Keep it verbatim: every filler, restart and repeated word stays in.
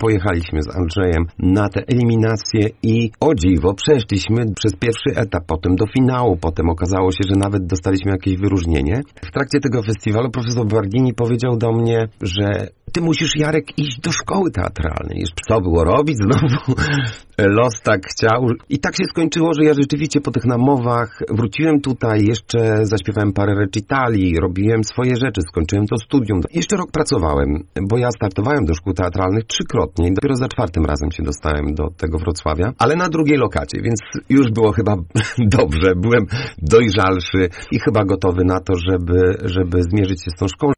pojechaliśmy z Andrzejem na te eliminacje i o dziwo przeszliśmy przez pierwszy etap, potem do finału, potem okazało się, że nawet dostaliśmy jakieś wyróżnienie. W trakcie tego festiwalu profesor Bardini powiedział do mnie, że ty musisz, Jarek, iść do szkoły teatralnej. Co było robić? Znowu los tak chciał. I tak się skończyło, że ja rzeczywiście po tych namowach wróciłem tutaj, jeszcze zaśpiewałem parę recitali, robiłem swoje rzeczy, skończyłem to studium. Jeszcze rok pracowałem, bo ja startowałem do szkół teatralnych trzykrotnie i dopiero za czwartym razem się dostałem do tego Wrocławia, ale na drugiej lokacie, więc już było chyba dobrze. Byłem dojrzalszy i chyba gotowy na to, żeby, żeby zmierzyć się z tą szkołą.